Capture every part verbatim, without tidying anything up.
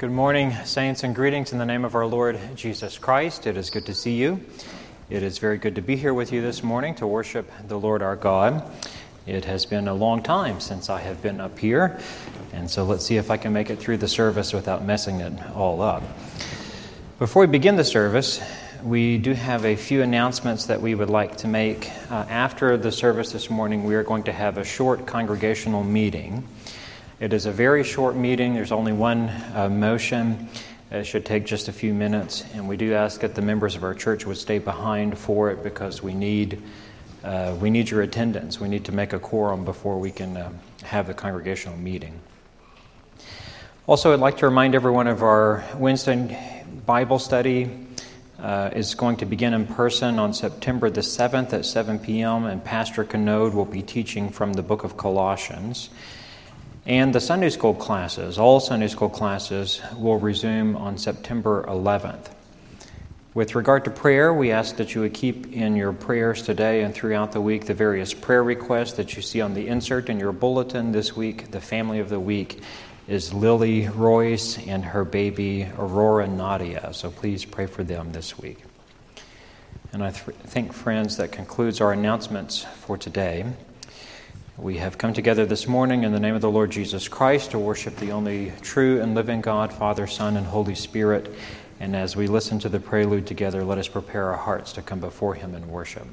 Good morning, saints, and greetings in the name of our Lord Jesus Christ. It is good to see you. It is very good to be here with you this morning to worship the Lord our God. It has been a long time since I have been up here, and so let's see if I can make it through the service without messing it all up. Before we begin the service, we do have a few announcements that we would like to make. Uh, after the service this morning, we are going to have a short congregational meeting. It is a very short meeting. There's only one uh, motion. It should take just a few minutes, and we do ask that the members of our church would stay behind for it because we need uh, we need your attendance. We need to make a quorum before we can uh, have the congregational meeting. Also, I'd like to remind everyone of our Wednesday Bible study. Uh, is going to begin in person on September the seventh at seven p.m., and Pastor Canode will be teaching from the book of Colossians. And the Sunday school classes, all Sunday school classes, will resume on September eleventh. With regard to prayer, we ask that you would keep in your prayers today and throughout the week the various prayer requests that you see on the insert in your bulletin this week. The family of the week is Lily Royce and her baby Aurora Nadia, so please pray for them this week. And I th- think, friends, that concludes our announcements for today. We have come together this morning in the name of the Lord Jesus Christ to worship the only true and living God, Father, Son, and Holy Spirit. And as we listen to the prelude together, let us prepare our hearts to come before Him in worship.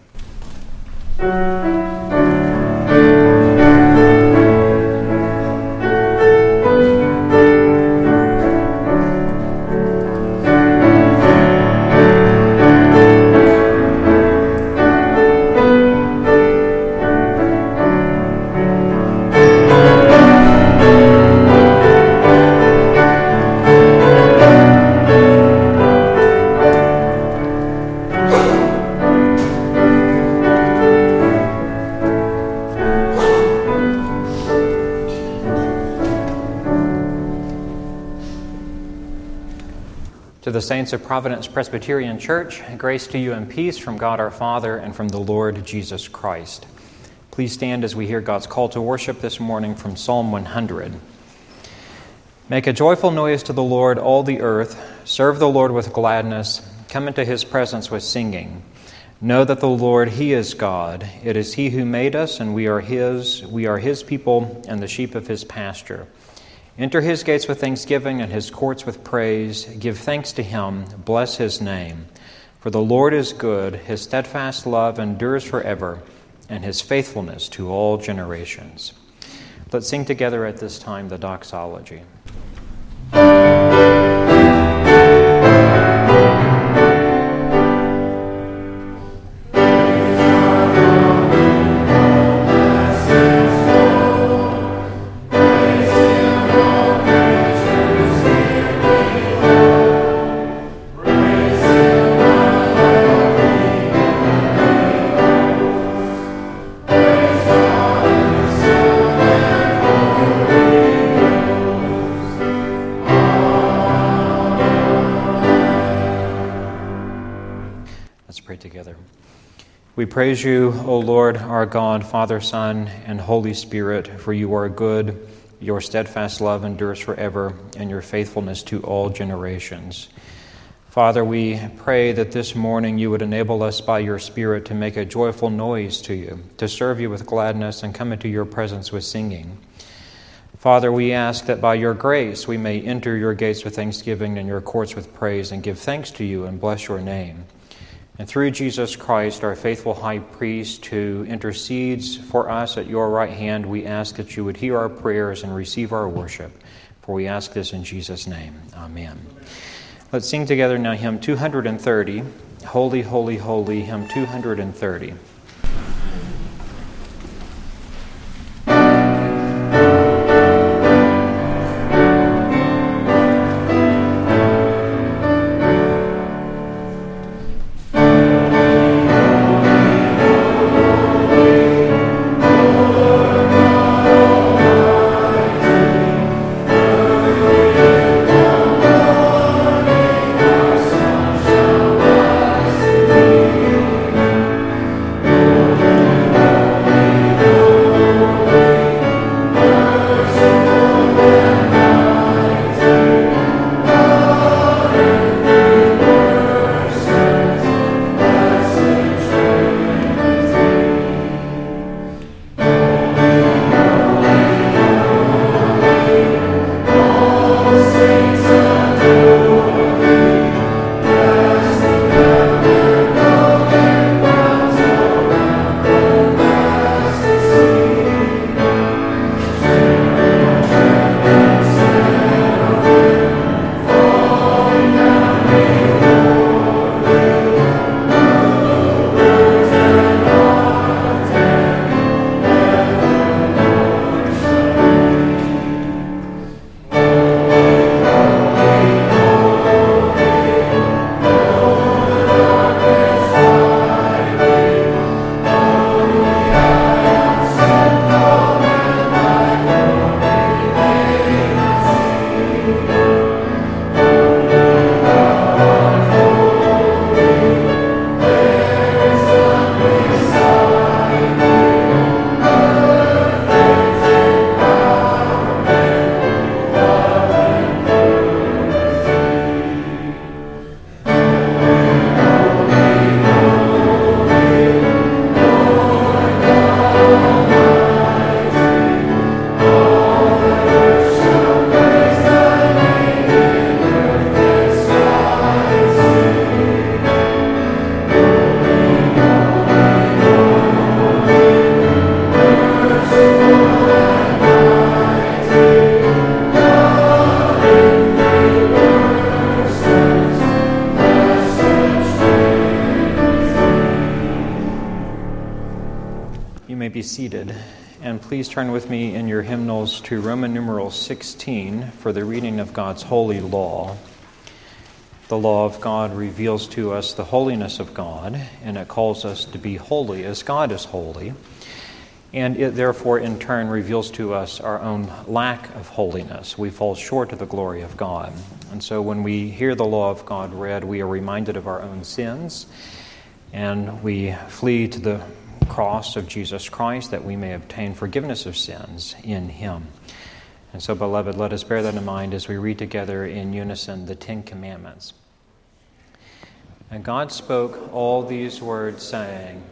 To the saints of Providence Presbyterian Church, grace to you and peace from God our Father and from the Lord Jesus Christ. Please stand as we hear God's call to worship this morning from Psalm one hundred. Make a joyful noise to the Lord, all the earth. Serve the Lord with gladness. Come into His presence with singing. Know that the Lord, He is God. It is He who made us, and we are His. We are His people and the sheep of His pasture. Enter His gates with thanksgiving and His courts with praise. Give thanks to Him. Bless His name. For the Lord is good. His steadfast love endures forever, and His faithfulness to all generations. Let's sing together at this time the doxology. We praise you, O Lord, our God, Father, Son, and Holy Spirit, for you are good, your steadfast love endures forever, and your faithfulness to all generations. Father, we pray that this morning you would enable us by your Spirit to make a joyful noise to you, to serve you with gladness, and come into your presence with singing. Father, we ask that by your grace we may enter your gates with thanksgiving and your courts with praise, and give thanks to you and bless your name. And through Jesus Christ, our faithful high priest, who intercedes for us at your right hand, we ask that you would hear our prayers and receive our worship. For we ask this in Jesus' name. Amen. Let's sing together now hymn two hundred thirty, Holy, Holy, Holy, hymn two hundred thirty. You may be seated, and please turn with me in your hymnals to Roman numeral sixteen for the reading of God's holy law. The law of God reveals to us the holiness of God, and it calls us to be holy as God is holy. And it therefore in turn reveals to us our own lack of holiness. We fall short of the glory of God. And so when we hear the law of God read, we are reminded of our own sins, and we flee to the cross of Jesus Christ that we may obtain forgiveness of sins in Him. And so, beloved, let us bear that in mind as we read together in unison the Ten Commandments. And God spoke all these words, saying,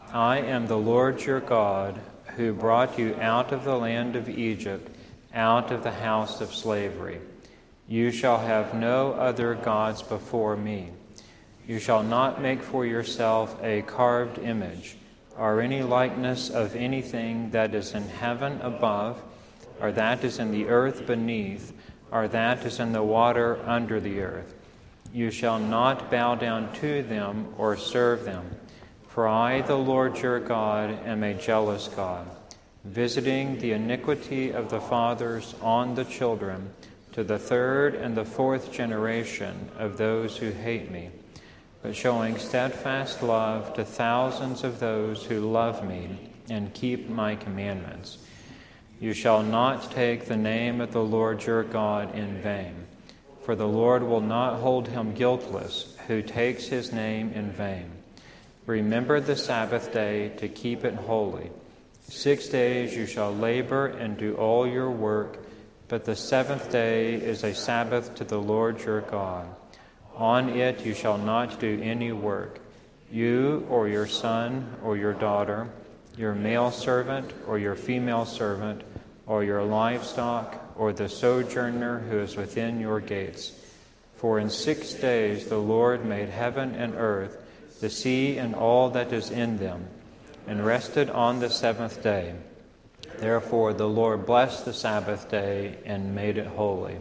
I am the Lord your God, who brought you out of the land of Egypt, out of the house of slavery. You shall have no other gods before me. You shall not make for yourself a carved image, or any likeness of anything that is in heaven above, or that is in the earth beneath, or that is in the water under the earth. You shall not bow down to them or serve them. For I, the Lord your God, am a jealous God, visiting the iniquity of the fathers on the children, to the third and the fourth generation of those who hate me, but showing steadfast love to thousands of those who love me and keep my commandments. You shall not take the name of the Lord your God in vain, for the Lord will not hold him guiltless who takes his name in vain. Remember the Sabbath day to keep it holy. Six days you shall labor and do all your work, but the seventh day is a Sabbath to the Lord your God. On it you shall not do any work, you or your son or your daughter, your male servant or your female servant, or your livestock, or the sojourner who is within your gates. For in six days the Lord made heaven and earth, the sea and all that is in them, and rested on the seventh day. Therefore the Lord blessed the Sabbath day and made it holy.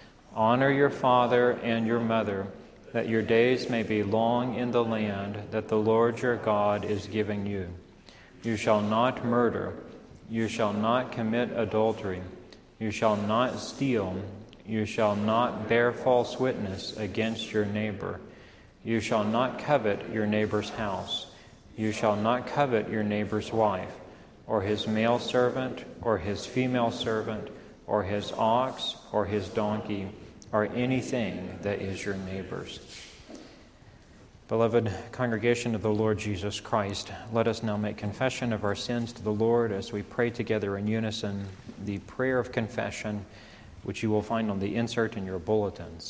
Honor your father and your mother, that your days may be long in the land that the Lord your God is giving you. You shall not murder. You shall not commit adultery. You shall not steal. You shall not bear false witness against your neighbor. You shall not covet your neighbor's house. You shall not covet your neighbor's wife, or his male servant, or his female servant, or his ox, or his donkey, or anything that is your neighbor's. Beloved congregation of the Lord Jesus Christ, let us now make confession of our sins to the Lord as we pray together in unison the prayer of confession, which you will find on the insert in your bulletins.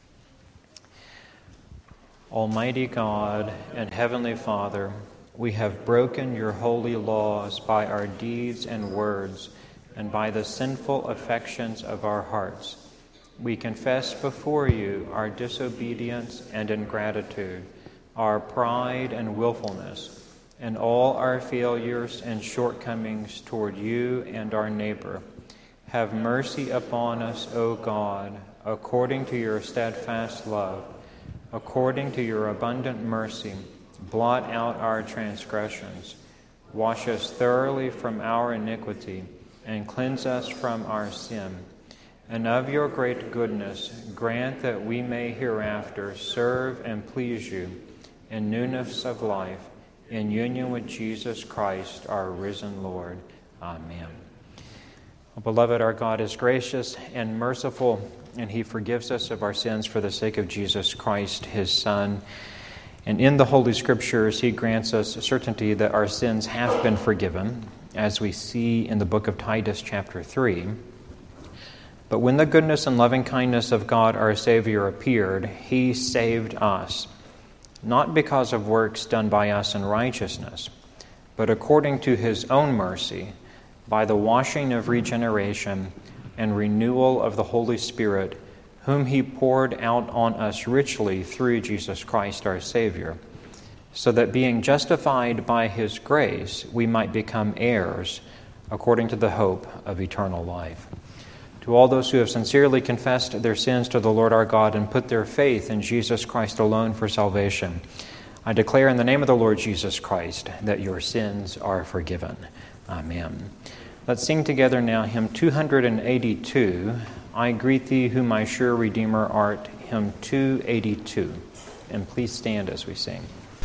Almighty God and Heavenly Father, we have broken your holy laws by our deeds and words and by the sinful affections of our hearts. We confess before you our disobedience and ingratitude, our pride and willfulness, and all our failures and shortcomings toward you and our neighbor. Have mercy upon us, O God, according to your steadfast love. According to your abundant mercy, blot out our transgressions. Wash us thoroughly from our iniquity, and cleanse us from our sin. And of your great goodness, grant that we may hereafter serve and please you in newness of life, in union with Jesus Christ, our risen Lord. Amen. Well, beloved, our God is gracious and merciful, and he forgives us of our sins for the sake of Jesus Christ, his Son. And in the Holy Scriptures, he grants us a certainty that our sins have been forgiven, as we see in the book of Titus, chapter three. But when the goodness and loving kindness of God our Savior appeared, he saved us, not because of works done by us in righteousness, but according to his own mercy, by the washing of regeneration and renewal of the Holy Spirit, whom he poured out on us richly through Jesus Christ our Savior, so that being justified by his grace, we might become heirs according to the hope of eternal life. To all those who have sincerely confessed their sins to the Lord our God and put their faith in Jesus Christ alone for salvation, I declare in the name of the Lord Jesus Christ that your sins are forgiven. Amen. Let's sing together now hymn two eighty-two, I Greet Thee, Who My Sure Redeemer Art, hymn two eighty-two. And please stand as we sing.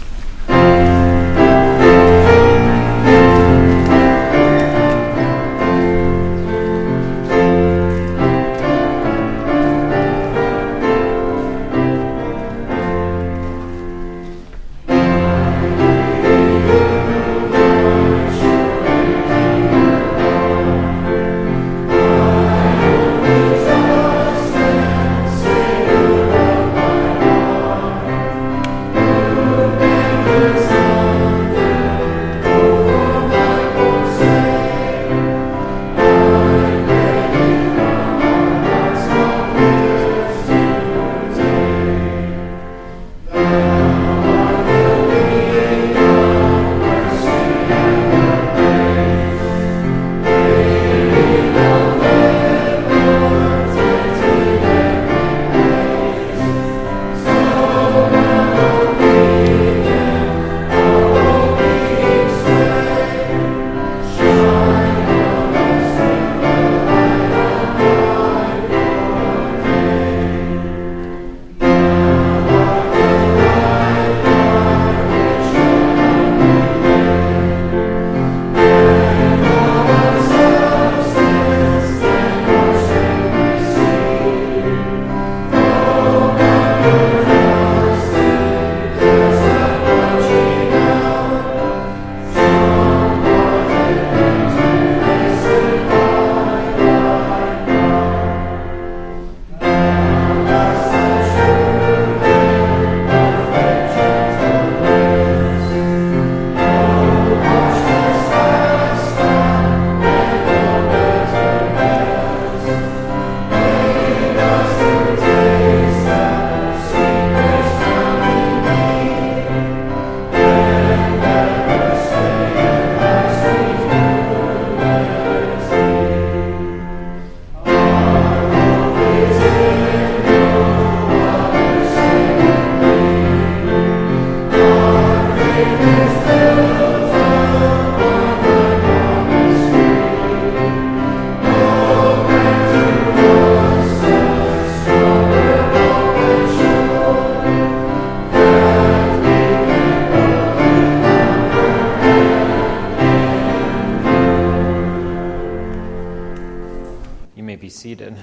Seated.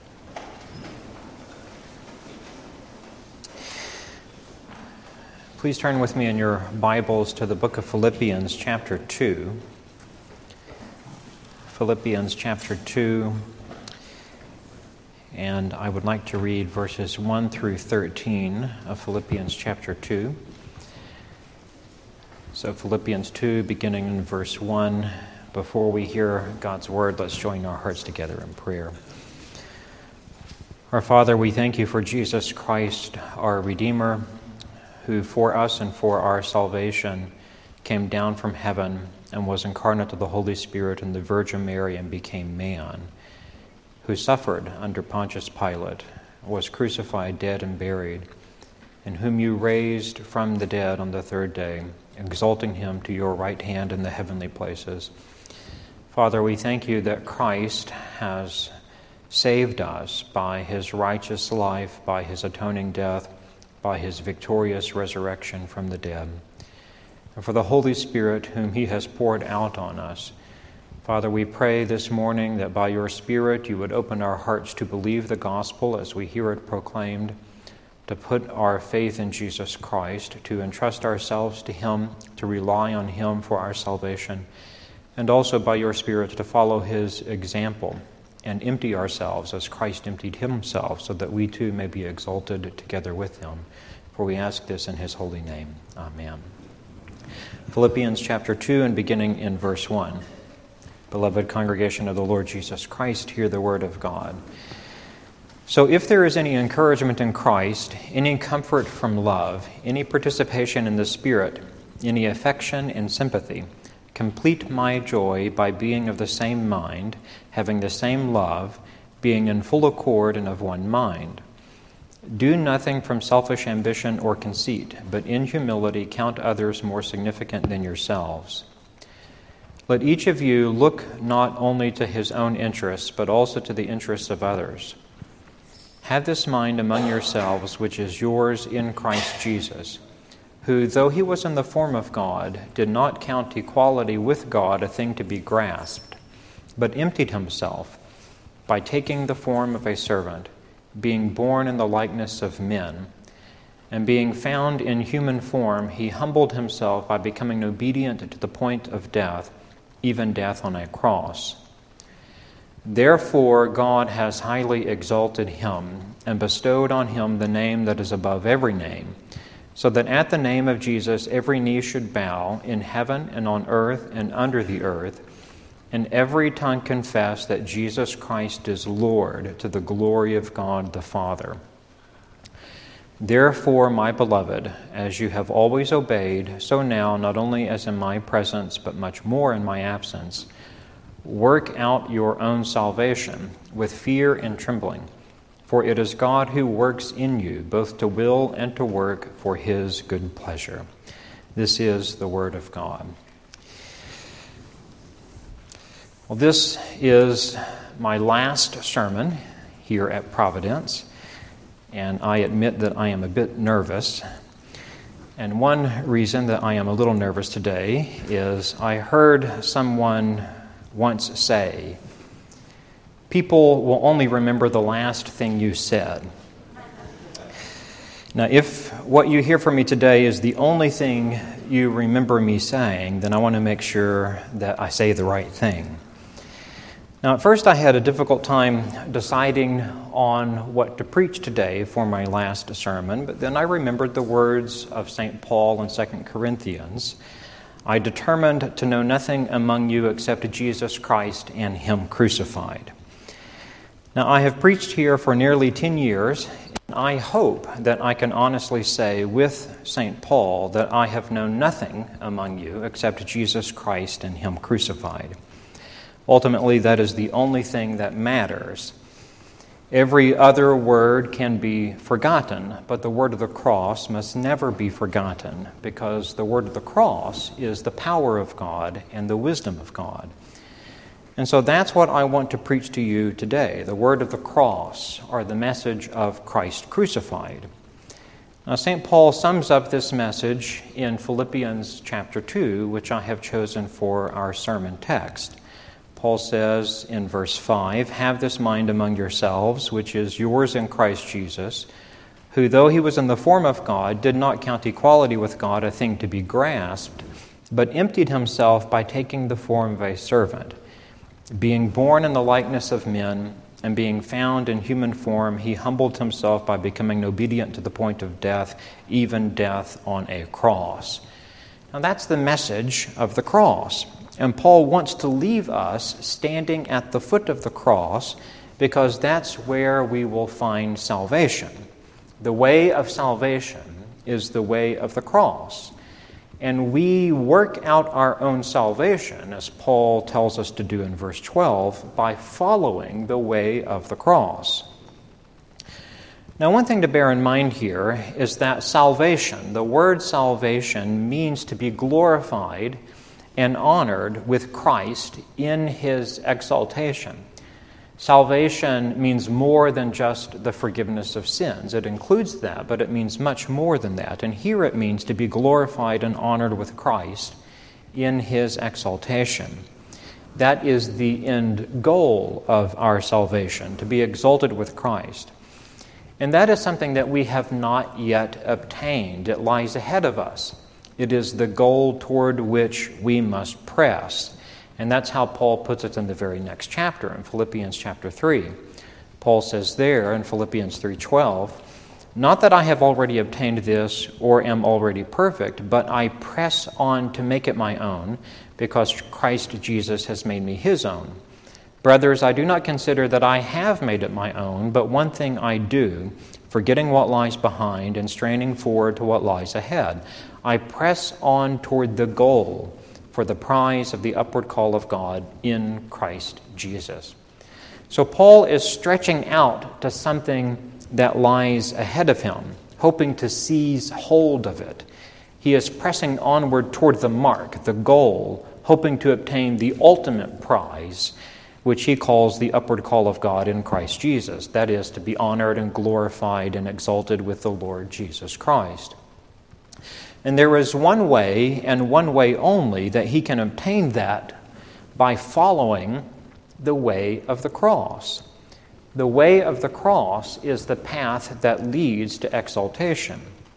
Please turn with me in your Bibles to the book of Philippians chapter two. Philippians chapter two, and I would like to read verses one through thirteen of Philippians chapter two. So Philippians two, beginning in verse one. Before we hear God's word, let's join our hearts together in prayer. Our Father, we thank you for Jesus Christ, our Redeemer, who for us and for our salvation came down from heaven and was incarnate of the Holy Spirit and the Virgin Mary and became man, who suffered under Pontius Pilate, was crucified, dead, and buried, and whom you raised from the dead on the third day, exalting him to your right hand in the heavenly places. Father, we thank you that Christ has saved us by his righteous life, by his atoning death, by his victorious resurrection from the dead, and for the Holy Spirit whom he has poured out on us. Father, we pray this morning that by your Spirit you would open our hearts to believe the gospel as we hear it proclaimed, to put our faith in Jesus Christ, to entrust ourselves to him, to rely on him for our salvation, and also by your Spirit to follow his example and empty ourselves as Christ emptied himself, so that we too may be exalted together with him. For we ask this in his holy name. Amen. Philippians chapter two, and beginning in verse one. Beloved congregation of the Lord Jesus Christ, hear the word of God. So if there is any encouragement in Christ, any comfort from love, any participation in the Spirit, any affection and sympathy, complete my joy by being of the same mind, having the same love, being in full accord and of one mind. Do nothing from selfish ambition or conceit, but in humility count others more significant than yourselves. Let each of you look not only to his own interests, but also to the interests of others. Have this mind among yourselves, which is yours in Christ Jesus, who, though he was in the form of God, did not count equality with God a thing to be grasped, but emptied himself by taking the form of a servant, being born in the likeness of men. And being found in human form, he humbled himself by becoming obedient to the point of death, even death on a cross. Therefore God has highly exalted him and bestowed on him the name that is above every name, so that at the name of Jesus every knee should bow in heaven and on earth and under the earth, and every tongue confess that Jesus Christ is Lord, to the glory of God the Father. Therefore, my beloved, as you have always obeyed, so now, not only as in my presence, but much more in my absence, work out your own salvation with fear and trembling. For it is God who works in you, both to will and to work for his good pleasure. This is the word of God. Well, this is my last sermon here at Providence, and I admit that I am a bit nervous. And one reason that I am a little nervous today is I heard someone once say, "People will only remember the last thing you said." Now, if what you hear from me today is the only thing you remember me saying, then I want to make sure that I say the right thing. Now, at first I had a difficult time deciding on what to preach today for my last sermon, but then I remembered the words of Saint Paul in Second Corinthians. I determined to know nothing among you except Jesus Christ and him crucified. Now, I have preached here for nearly ten years, and I hope that I can honestly say with Saint Paul that I have known nothing among you except Jesus Christ and him crucified. Ultimately, that is the only thing that matters. Every other word can be forgotten, but the word of the cross must never be forgotten, because the word of the cross is the power of God and the wisdom of God. And so that's what I want to preach to you today, the word of the cross, or the message of Christ crucified. Now, Saint Paul sums up this message in Philippians chapter two, which I have chosen for our sermon text. Paul says in verse five, "Have this mind among yourselves, which is yours in Christ Jesus, who, though he was in the form of God, did not count equality with God a thing to be grasped, but emptied himself by taking the form of a servant. Being born in the likeness of men, and being found in human form, he humbled himself by becoming obedient to the point of death, even death on a cross." Now that's the message of the cross. And Paul wants to leave us standing at the foot of the cross, because that's where we will find salvation. The way of salvation is the way of the cross. And we work out our own salvation, as Paul tells us to do in verse twelve, by following the way of the cross. Now, one thing to bear in mind here is that salvation, the word salvation, means to be glorified and honored with Christ in his exaltation. Salvation means more than just the forgiveness of sins. It includes that, but it means much more than that. And here it means to be glorified and honored with Christ in his exaltation. That is the end goal of our salvation, to be exalted with Christ. And that is something that we have not yet obtained. It lies ahead of us. It is the goal toward which we must press. And that's how Paul puts it in the very next chapter, in Philippians chapter three. Paul says there in Philippians three twelve, "Not that I have already obtained this or am already perfect, but I press on to make it my own, because Christ Jesus has made me his own. Brothers, I do not consider that I have made it my own, but one thing I do, forgetting what lies behind and straining forward to what lies ahead. I press on toward the goal for the prize of the upward call of God in Christ Jesus." So Paul is stretching out to something that lies ahead of him, hoping to seize hold of it. He is pressing onward toward the mark, the goal, hoping to obtain the ultimate prize, which he calls the upward call of God in Christ Jesus. That is, to be honored and glorified and exalted with the Lord Jesus Christ. And there is one way, and one way only, that he can obtain that, by following the way of the cross. The way of the cross is the path that leads to exaltation.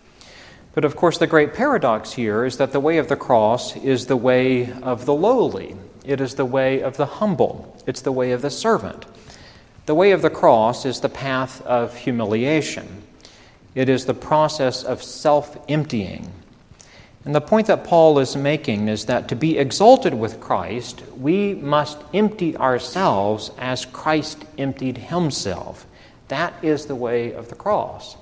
But of course, the great paradox here is that the way of the cross is the way of the lowly. It is the way of the humble. It's the way of the servant. The way of the cross is the path of humiliation. It is the process of self-emptying. And the point that Paul is making is that to be exalted with Christ, we must empty ourselves as Christ emptied himself. That is the way of the cross.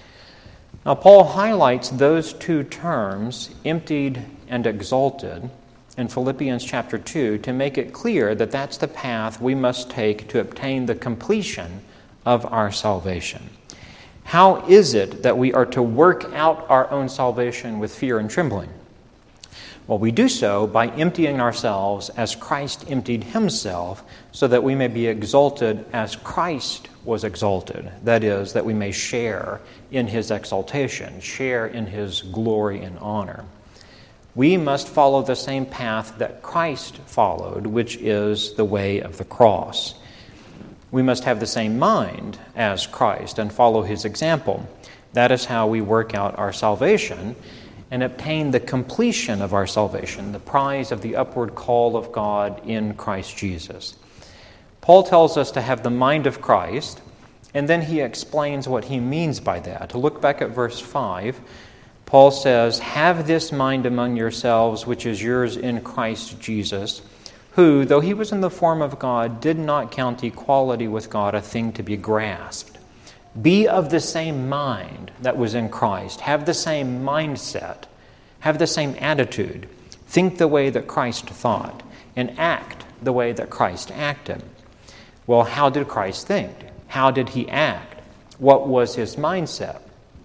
Now, Paul highlights those two terms, emptied and exalted, in Philippians chapter two to make it clear that that's the path we must take to obtain the completion of our salvation. How is it that we are to work out our own salvation with fear and trembling? Well, we do so by emptying ourselves as Christ emptied himself, so that we may be exalted as Christ was exalted. That is, that we may share in his exaltation, share in his glory and honor. We must follow the same path that Christ followed, which is the way of the cross. We must have the same mind as Christ and follow his example. That is how we work out our salvation and obtain the completion of our salvation, the prize of the upward call of God in Christ Jesus. Paul tells us to have the mind of Christ, and then he explains what he means by that. To look back at verse five, Paul says, "Have this mind among yourselves, which is yours in Christ Jesus, who, though he was in the form of God, did not count equality with God a thing to be grasped." Be of the same mind that was in Christ. Have the same mindset. Have the same attitude. Think the way that Christ thought, and act the way that Christ acted. Well, how did Christ think? How did he act? What was his mindset?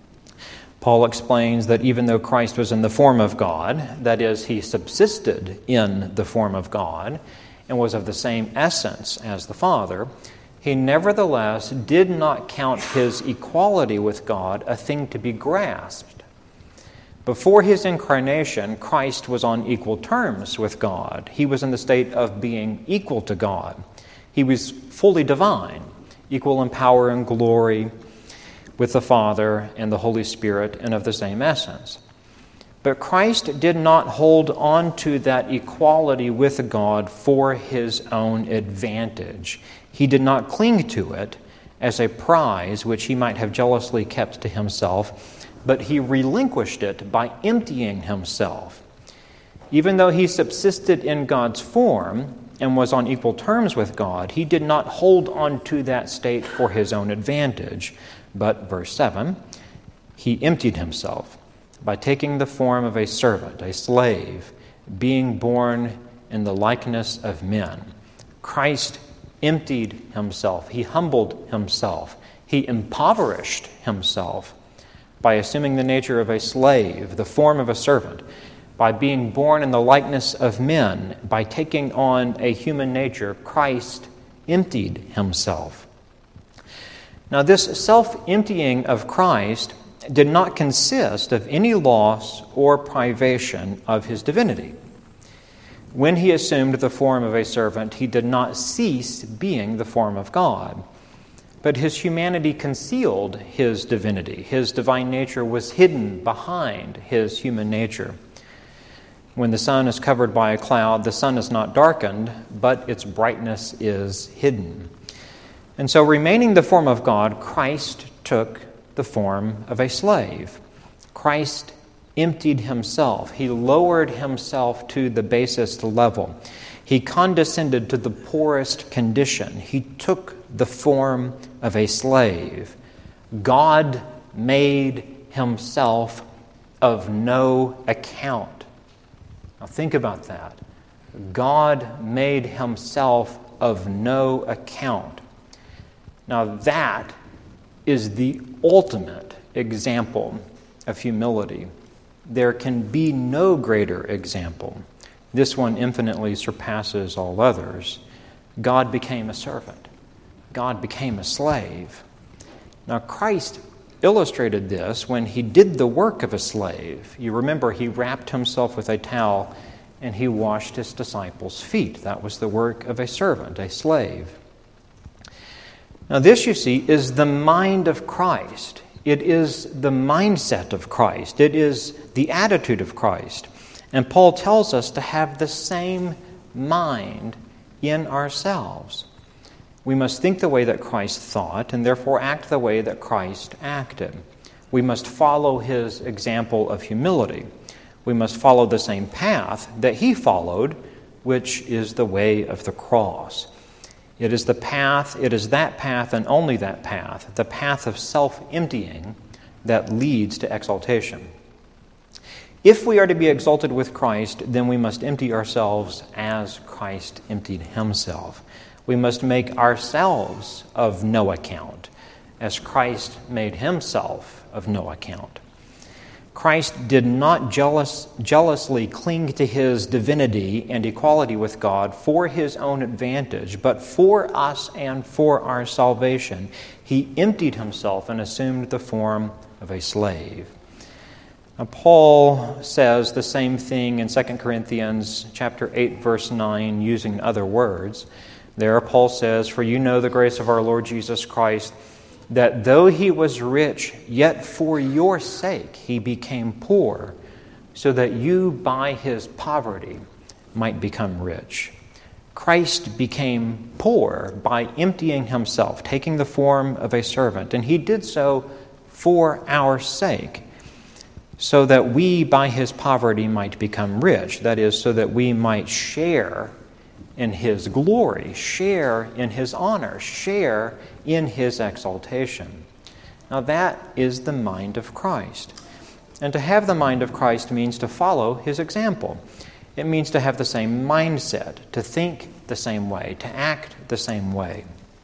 Paul explains that even though Christ was in the form of God, that is, he subsisted in the form of God and was of the same essence as the Father, he nevertheless did not count his equality with God a thing to be grasped. Before his incarnation, Christ was on equal terms with God. He was in the state of being equal to God. He was fully divine, equal in power and glory with the Father and the Holy Spirit, and of the same essence. But Christ did not hold on to that equality with God for his own advantage. He did not cling to it as a prize which he might have jealously kept to himself, but he relinquished it by emptying himself. Even though he subsisted in God's form and was on equal terms with God, he did not hold on to that state for his own advantage. But, verse seven, he emptied himself by taking the form of a servant, a slave, being born in the likeness of men. Christ emptied himself. He humbled himself. He impoverished himself by assuming the nature of a slave, the form of a servant, by being born in the likeness of men, by taking on a human nature. Christ emptied himself. Now, this self-emptying of Christ did not consist of any loss or privation of his divinity. When he assumed the form of a servant, he did not cease being the form of God. But his humanity concealed his divinity. His divine nature was hidden behind his human nature. When the sun is covered by a cloud, the sun is not darkened, but its brightness is hidden. And so, remaining the form of God, Christ took the form of a slave. Christ emptied himself. He lowered himself to the basest level. He condescended to the poorest condition. He took the form of a slave. God made himself of no account. Now think about that. God made himself of no account. Now that is the ultimate example of humility. There can be no greater example. This one infinitely surpasses all others. God became a servant. God became a slave. Now, Christ illustrated this when he did the work of a slave. You remember he wrapped himself with a towel and he washed his disciples' feet. That was the work of a servant, a slave. Now, this, you see, is the mind of Christ. It is the mindset of Christ. It is the attitude of Christ. And Paul tells us to have the same mind in ourselves. We must think the way that Christ thought and therefore act the way that Christ acted. We must follow his example of humility. We must follow the same path that he followed, which is the way of the cross. It is the path, it is that path and only that path, the path of self-emptying that leads to exaltation. If we are to be exalted with Christ, then we must empty ourselves as Christ emptied himself. We must make ourselves of no account, as Christ made himself of no account. Christ did not jealous, jealously cling to his divinity and equality with God for his own advantage, but for us and for our salvation. He emptied himself and assumed the form of a slave. Now, Paul says the same thing in Second Corinthians chapter eight, verse nine, using other words. There Paul says, "For you know the grace of our Lord Jesus Christ, that though he was rich, yet for your sake he became poor, so that you by his poverty might become rich." Christ became poor by emptying himself, taking the form of a servant, and he did so for our sake, so that we by his poverty might become rich. That is, so that we might share in his glory, share in his honor, share in his exaltation. Now that is the mind of Christ. And to have the mind of Christ means to follow his example. It means to have the same mindset, to think the same way, to act the same way.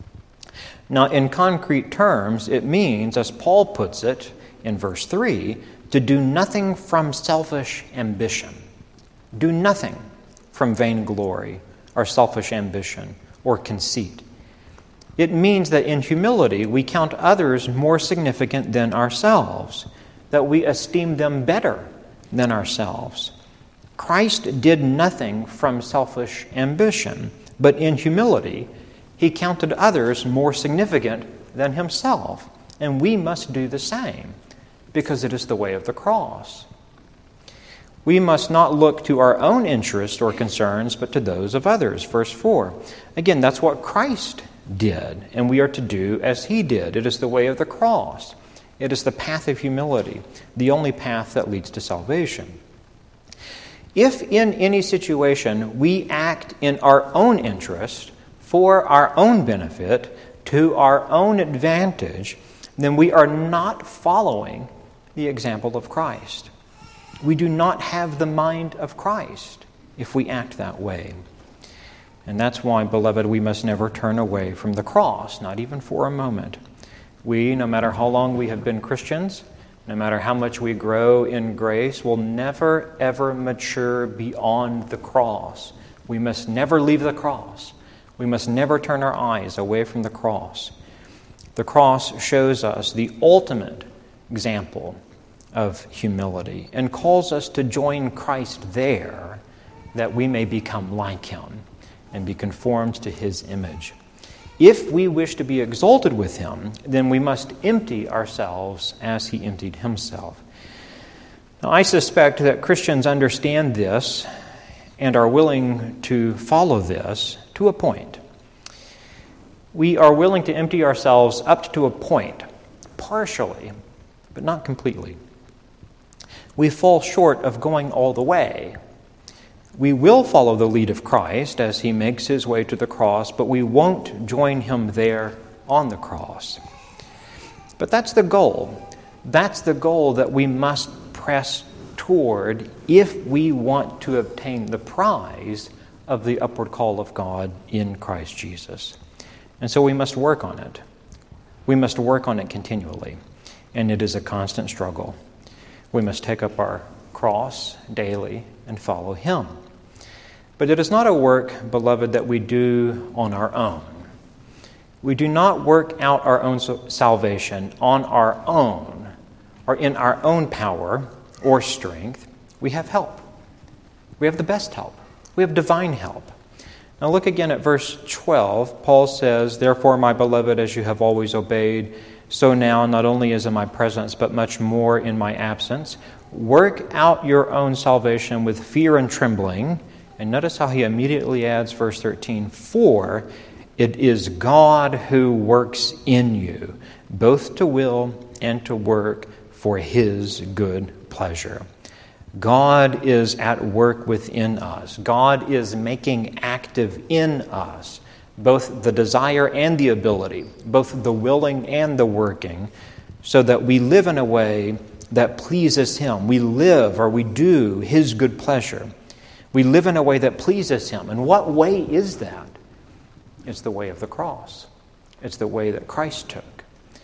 Now, in concrete terms, it means, as Paul puts it in verse three, to do nothing from selfish ambition. Do nothing from vainglory or selfish ambition or conceit. It means that in humility we count others more significant than ourselves, that we esteem them better than ourselves. Christ did nothing from selfish ambition, but in humility he counted others more significant than himself, and we must do the same because it is the way of the cross. We must not look to our own interests or concerns, but to those of others. Verse four. Again, that's what Christ did, and we are to do as he did. It is the way of the cross. It is the path of humility, the only path that leads to salvation. If in any situation we act in our own interest, for our own benefit, to our own advantage, then we are not following the example of Christ. We do not have the mind of Christ if we act that way. And that's why, beloved, we must never turn away from the cross, not even for a moment. We, no matter how long we have been Christians, no matter how much we grow in grace, will never, ever mature beyond the cross. We must never leave the cross. We must never turn our eyes away from the cross. The cross shows us the ultimate example of humility and calls us to join Christ there that we may become like him and be conformed to his image. If we wish to be exalted with him, then we must empty ourselves as he emptied himself. Now, I suspect that Christians understand this and are willing to follow this to a point. We are willing to empty ourselves up to a point, partially, but not completely. We fall short of going all the way. We will follow the lead of Christ as he makes his way to the cross, but we won't join him there on the cross. But that's the goal. That's the goal that we must press toward if we want to obtain the prize of the upward call of God in Christ Jesus. And so we must work on it. We must work on it continually, and it is a constant struggle. We must take up our cross daily and follow Him. But it is not a work, beloved, that we do on our own. We do not work out our own salvation on our own or in our own power or strength. We have help. We have the best help. We have divine help. Now look again at verse twelve. Paul says, "Therefore, my beloved, as you have always obeyed, so now, not only as in my presence, but much more in my absence, work out your own salvation with fear and trembling." And notice how he immediately adds verse thirteen, "For it is God who works in you, both to will and to work for His good pleasure." God is at work within us. God is making active in us both the desire and the ability, both the willing and the working, so that we live in a way that pleases Him. We live or we do His good pleasure. We live in a way that pleases Him. And what way is that? It's the way of the cross. It's the way that Christ took.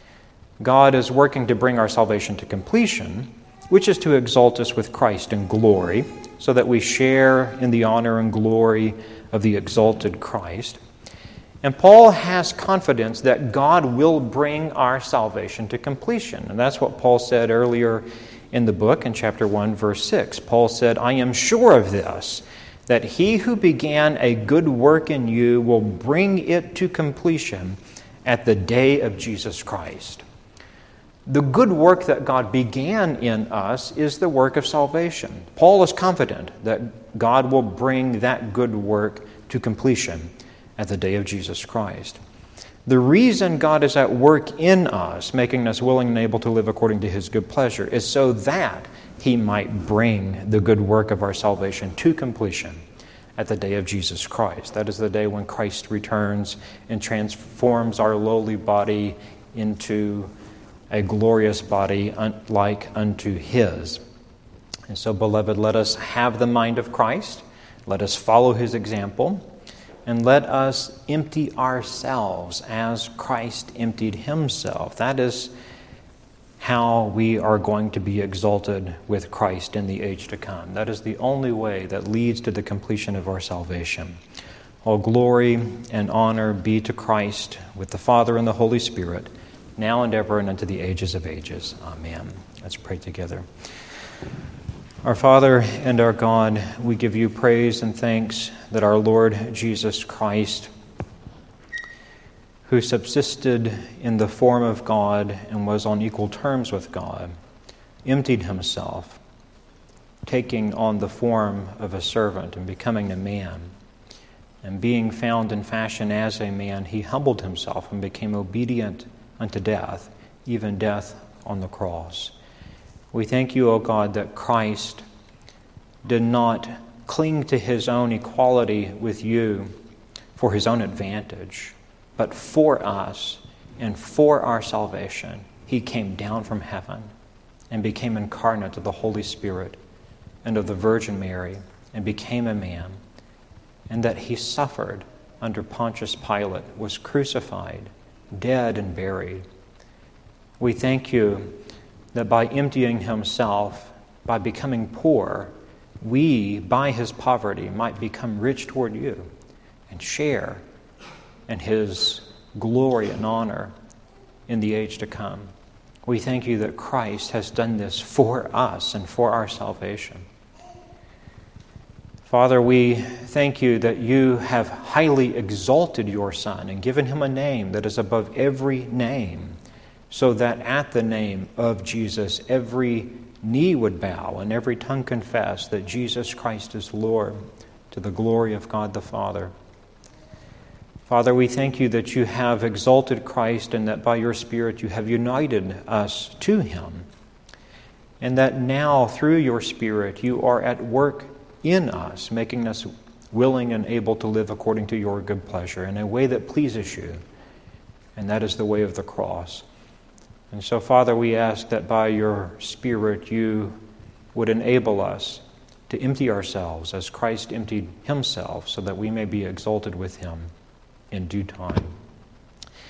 God is working to bring our salvation to completion, which is to exalt us with Christ in glory, so that we share in the honor and glory of the exalted Christ. And Paul has confidence that God will bring our salvation to completion. And that's what Paul said earlier in the book, in chapter one, verse six. Paul said, "I am sure of this, that He who began a good work in you will bring it to completion at the day of Jesus Christ." The good work that God began in us is the work of salvation. Paul is confident that God will bring that good work to completion at the day of Jesus Christ. The reason God is at work in us, making us willing and able to live according to His good pleasure, is so that He might bring the good work of our salvation to completion at the day of Jesus Christ. That is the day when Christ returns and transforms our lowly body into a glorious body like unto His. And so, beloved, let us have the mind of Christ. Let us follow His example. And let us empty ourselves as Christ emptied Himself. That is how we are going to be exalted with Christ in the age to come. That is the only way that leads to the completion of our salvation. All glory and honor be to Christ with the Father and the Holy Spirit, now and ever and unto the ages of ages. Amen. Let's pray together. Our Father and our God, we give You praise and thanks that our Lord Jesus Christ, who subsisted in the form of God and was on equal terms with God, emptied Himself, taking on the form of a servant and becoming a man. And being found in fashion as a man, He humbled Himself and became obedient unto death, even death on the cross. We thank You, O God, that Christ did not cling to His own equality with You for His own advantage, but for us and for our salvation, He came down from heaven and became incarnate of the Holy Spirit and of the Virgin Mary and became a man, and that He suffered under Pontius Pilate, was crucified, dead and buried. We thank You that by emptying Himself, by becoming poor, we, by His poverty, might become rich toward You and share in His glory and honor in the age to come. We thank You that Christ has done this for us and for our salvation. Father, we thank You that You have highly exalted Your Son and given Him a name that is above every name, so that at the name of Jesus, every knee would bow and every tongue confess that Jesus Christ is Lord, to the glory of God the Father. Father, we thank You that You have exalted Christ and that by Your Spirit You have united us to Him, and that now through Your Spirit You are at work in us, making us willing and able to live according to Your good pleasure in a way that pleases You, and that is the way of the cross. And so, Father, we ask that by Your Spirit You would enable us to empty ourselves as Christ emptied Himself, so that we may be exalted with Him in due time.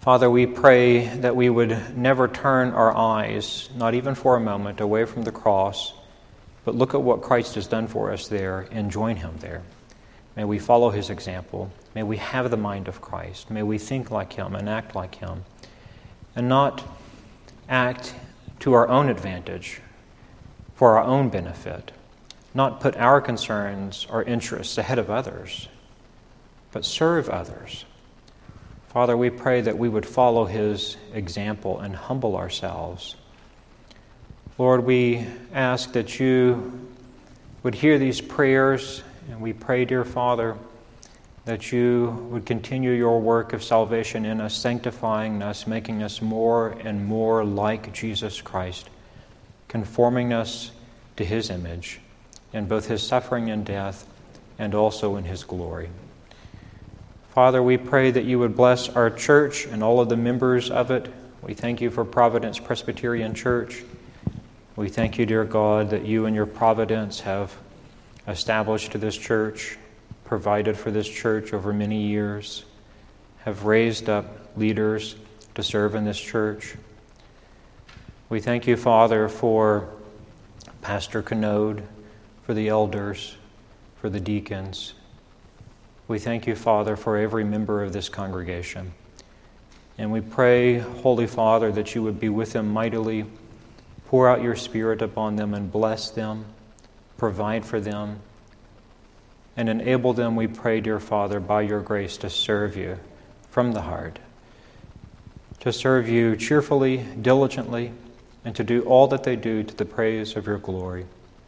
Father, we pray that we would never turn our eyes, not even for a moment, away from the cross, but look at what Christ has done for us there and join him there. May we follow his example. May we have the mind of Christ. May we think like him and act like him, and not act to our own advantage, for our own benefit, not put our concerns or interests ahead of others, but serve others. Father, we pray that we would follow his example and humble ourselves. Lord, we ask that you would hear these prayers, and we pray, dear Father, that you would continue your work of salvation in us, sanctifying us, making us more and more like Jesus Christ, conforming us to his image in both his suffering and death and also in his glory. Father, we pray that you would bless our church and all of the members of it. We thank you for Providence Presbyterian Church. We thank you, dear God, that you and your providence have established this church, provided for this church over many years, have raised up leaders to serve in this church. We thank you, Father, for Pastor Canode, for the elders, for the deacons. We thank you, Father, for every member of this congregation. And we pray, Holy Father, that you would be with them mightily, pour out your Spirit upon them and bless them, provide for them, and enable them, we pray, dear Father, by your grace to serve you from the heart, to serve you cheerfully, diligently, and to do all that they do to the praise of your glory.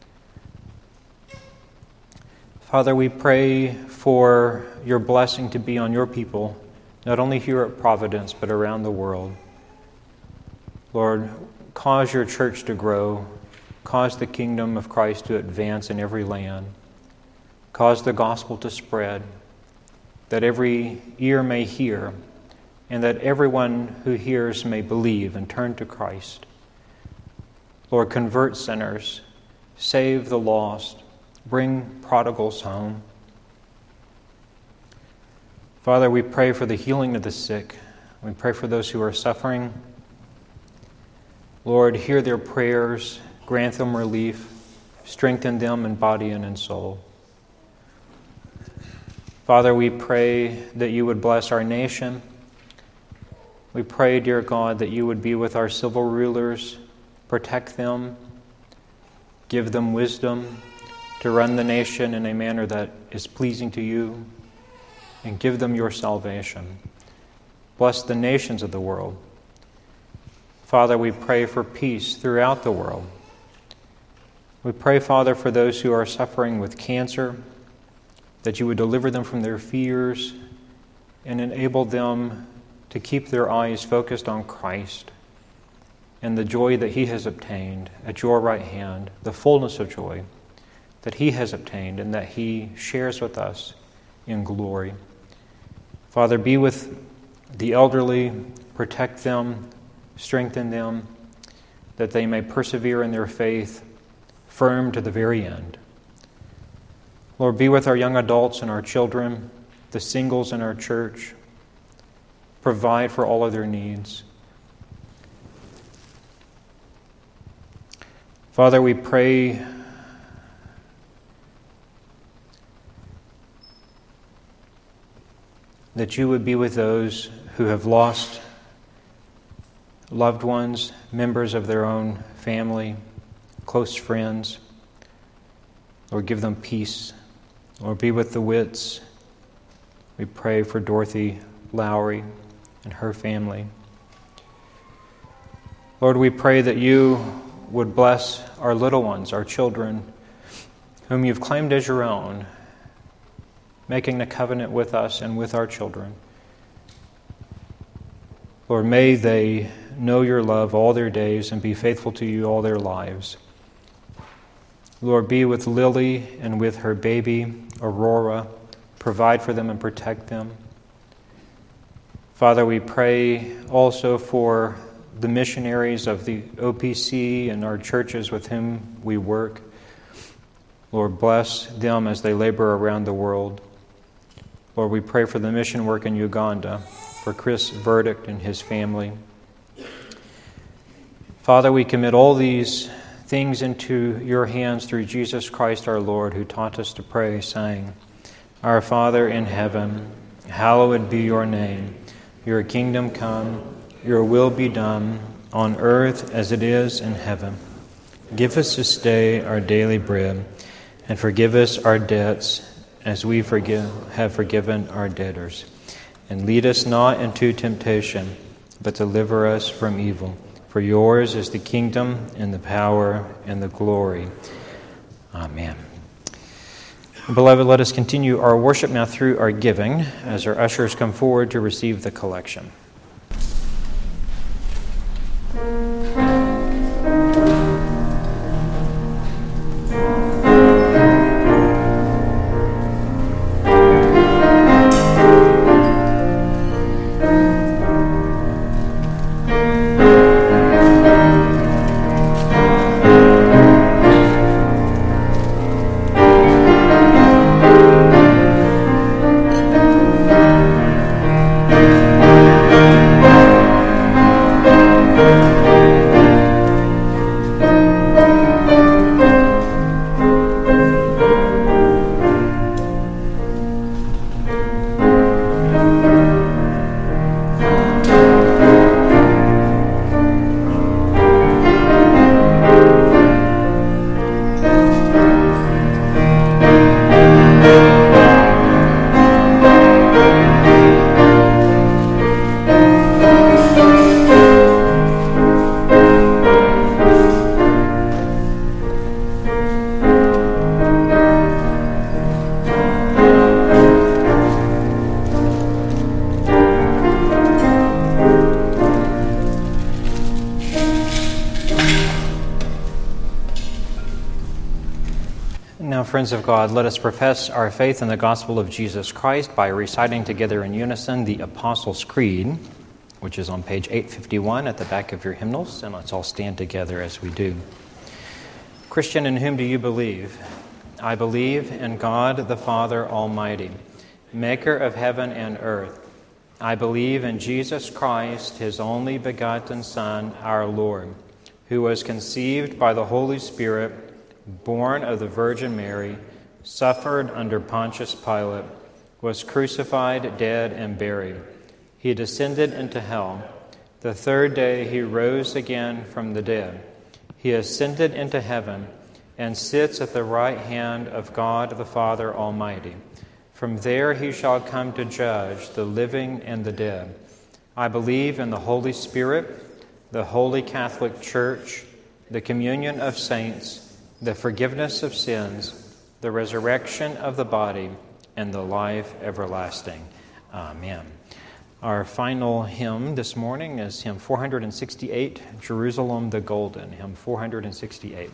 Father, we pray for your blessing to be on your people, not only here at Providence, but around the world. Lord, cause your church to grow, cause the kingdom of Christ to advance in every land, cause the gospel to spread, that every ear may hear, and that everyone who hears may believe and turn to Christ. Lord, convert sinners, save the lost, bring prodigals home. Father, we pray for the healing of the sick. We pray for those who are suffering. Lord, hear their prayers, grant them relief, strengthen them in body and in soul. Father, we pray that you would bless our nation. We pray, dear God, that you would be with our civil rulers, protect them, give them wisdom to run the nation in a manner that is pleasing to you, and give them your salvation. Bless the nations of the world. Father, we pray for peace throughout the world. We pray, Father, for those who are suffering with cancer, that you would deliver them from their fears and enable them to keep their eyes focused on Christ and the joy that he has obtained at your right hand, the fullness of joy that he has obtained and that he shares with us in glory. Father, be with the elderly, protect them, strengthen them, that they may persevere in their faith, firm to the very end. Lord, be with our young adults and our children, the singles in our church. Provide for all of their needs. Father, we pray that you would be with those who have lost loved ones, members of their own family, close friends. Lord, give them peace. Lord, be with the Witts. We pray for Dorothy Lowry and her family. Lord, we pray that you would bless our little ones, our children, whom you've claimed as your own, making a covenant with us and with our children. Lord, may they know your love all their days and be faithful to you all their lives. Lord, be with Lily and with her baby, Aurora. Provide for them and protect them. Father, we pray also for the missionaries of the O P C and our churches with whom we work. Lord, bless them as they labor around the world. Lord, we pray for the mission work in Uganda. for Chris Verdict and his family. Father, we commit all these things into your hands through Jesus Christ our Lord, who taught us to pray, saying, Our Father in heaven, hallowed be your name. Your kingdom come, your will be done, on earth as it is in heaven. Give us this day our daily bread, and forgive us our debts as we forgive, have forgiven our debtors. And lead us not into temptation, but deliver us from evil. For yours is the kingdom and the power and the glory. Amen. Beloved, let us continue our worship now through our giving as our ushers come forward to receive the collection. Friends of God, let us profess our faith in the gospel of Jesus Christ by reciting together in unison the Apostles' Creed, which is on page eight fifty-one at the back of your hymnals, and let's all stand together as we do. Christian, in whom do you believe? I believe in God the Father Almighty, maker of heaven and earth. I believe in Jesus Christ, his only begotten Son, our Lord, who was conceived by the Holy Spirit, born of the Virgin Mary, suffered under Pontius Pilate, was crucified, dead, and buried. He descended into hell. The third day he rose again from the dead. He ascended into heaven and sits at the right hand of God the Father Almighty. From there he shall come to judge the living and the dead. I believe in the Holy Spirit, the Holy Catholic Church, the communion of saints, the forgiveness of sins, the resurrection of the body, and the life everlasting. Amen. Our final hymn this morning is hymn four sixty-eight, Jerusalem the Golden, hymn four sixty-eight.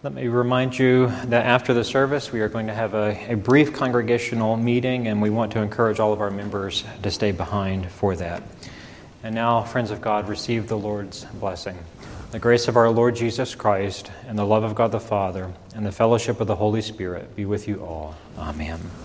Let me remind you that after the service, we are going to have a, a brief congregational meeting, and we want to encourage all of our members to stay behind for that. And now, friends of God, receive the Lord's blessing. The grace of our Lord Jesus Christ, and the love of God the Father, and the fellowship of the Holy Spirit be with you all. Amen.